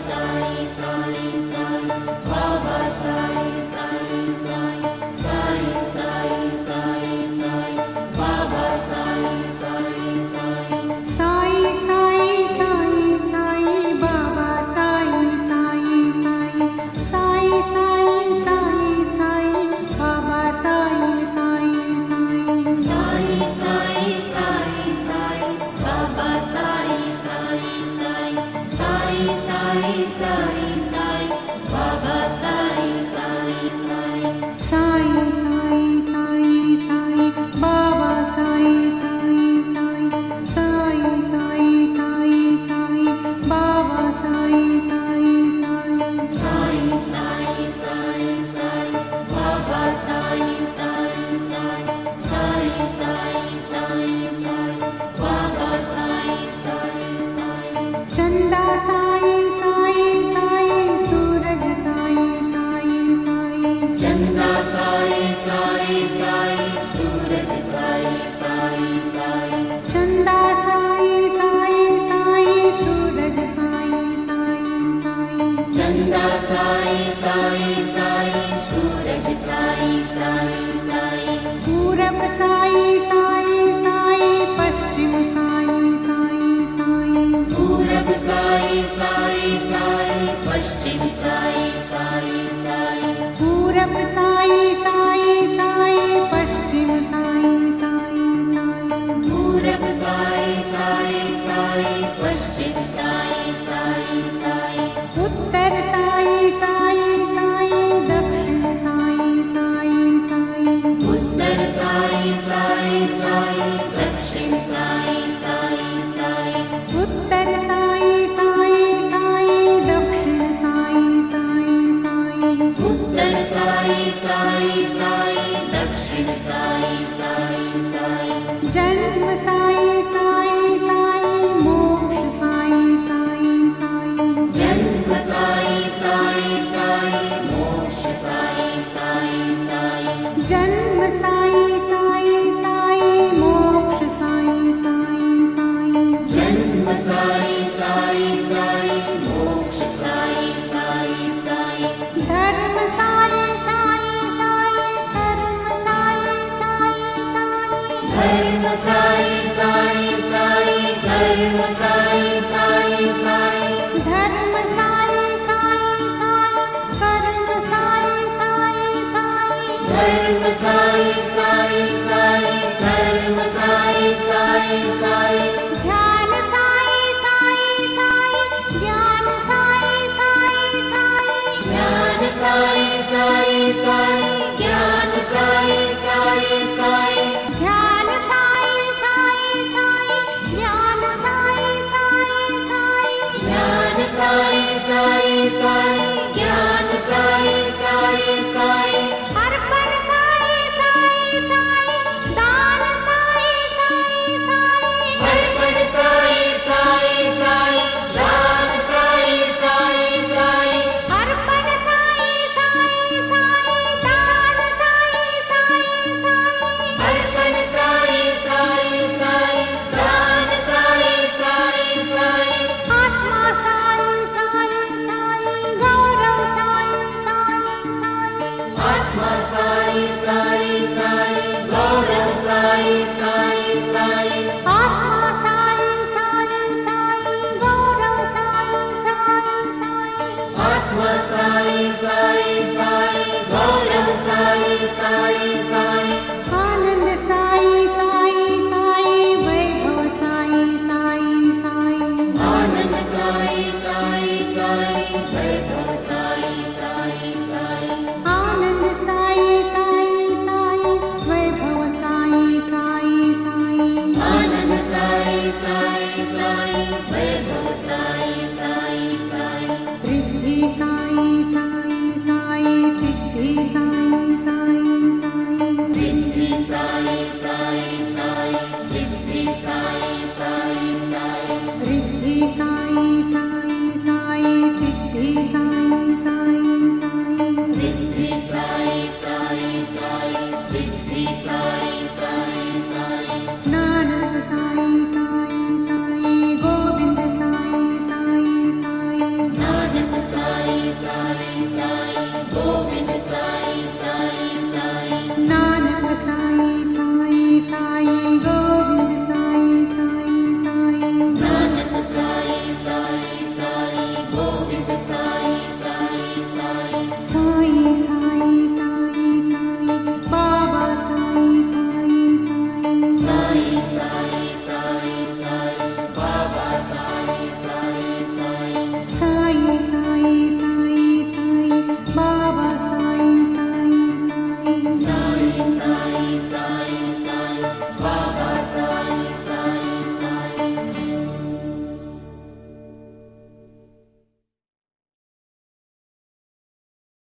साई साई साई बाबा साई साई साई साई साई साई साई बाबा साई साई साई साई साई साई साई बाबा साई साई साई साई साई साई साई बाबा साई साई साई साई साई साई साई बाबा साई साई साई साई साई साई साई बाबा साई साई साई साई साई साई साई बाबा साई साई साई साई साई साई साई बाबा साई साई साई साई साई साई साई बाबा साई साई साई साई साई साई साई बाबा साई साई साई चंदा साई साई साई सूरज साई साई साई चंदा साई साई साई सूरज साई साई साई चंदा साई साई साई सूरज साई साई साई चंदा साई साई साई सूरज साई साई साई पूरब साई साई साई पश्चिम साई साई साई पूरब साई साई साई पश्चिम साई साई साई पूरब साई साई साई पश्चिम साई साई साई पूरब साई साई साई पश्चिम साई साई साई उत्तर साई साई साई दक्षिण साई साई साई उत्तर साई साई साई दक्षिण साई साई साई उत्तर साई साई साई दक्षिण साई साई साई उत्तर साई साई साई दक्षिण साई साई साई जन्म साई साई साई मोक्ष साई साई साई जन्म साई साई साई मोक्ष साई साई साई जन्म साई साई साई मोक्ष साई साई साई जन्म साई साई साई मोक्ष साई साई साई धर्म साई साई साई धर्म साई साई साई धर्म साई साई साई धर्म साई साई साई धर्म साई साई साई कर्म साई साई साई धर्म साई साई साई धर्म साई साई साई ध्यान साई साई साई ज्ञान साई साई साई ज्ञान साई साई साई ज्ञान साई साई साई ध्यान साई साई साई ज्ञान साई साई साई ज्ञान साई साई साई ज्ञान साई साई साई अर्पण साई साई साई दान साई साई साई अर्पण साई साई साई दान साई साई साई अर्पण साई साई साई दान साई साई साई अर्पण साई साई साई दान साई साई साई आत्मा साई साई साई गौरव साई साई साई आत्मा साई साई साई गौरव साई साई साई आत्मा साई साई साई गौरव साई साई साई आत्मा साई साई साई गौरव साई साई साई आनंद साई साई साई वैभव साई साई साई आनंद साई साई साई वैभव साई साई साई आनंद साई साई साई वैभव साई साई साई आनंद साई साई साई वैभव साई साई साई रिद्धि साई साई साई सिद्धि साई साई साई रिद्धि साई साई साई सिद्धि साई साई साई रिद्धि साई साई साई सिद्धि साई साई साई रिद्धि साई साई साई सिद्धि साई